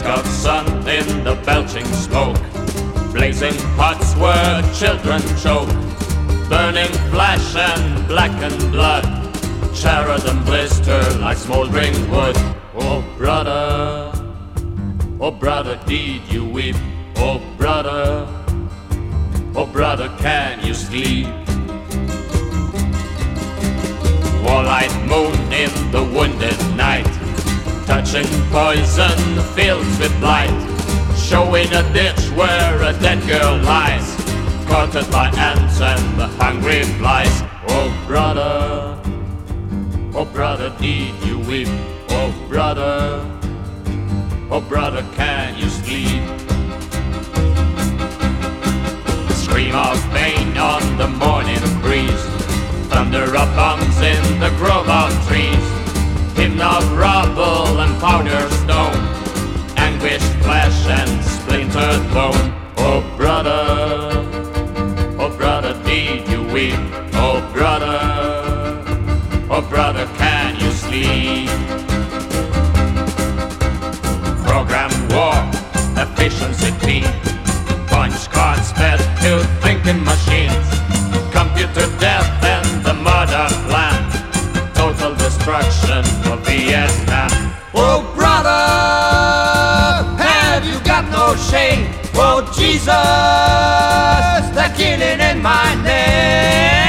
of sun in the belching smoke, blazing pots where children choke, burning flesh and blackened blood, charred and blister like smoldering wood. Oh brother, did you weep? Oh brother, can you sleep? Wall-eyed moon in the wounded night, touching poison fields with blight, showing a ditch where a dead girl lies, courted by ants and the hungry flies. Oh brother, did you weep? Oh brother, can you sleep? Scream of pain on the morning breeze, thunder of bombs in the grove of trees, hymn of rubble and powder stone, anguished flesh and splintered bone. Oh brother, did you weep? Oh brother, can you sleep? Program war, efficiency peak, punch cards fed to thinking machines, computer death and the murder plan, total destruction of Vietnam. Oh brother, have you got no shame? Oh Jesus, they're killing in my name.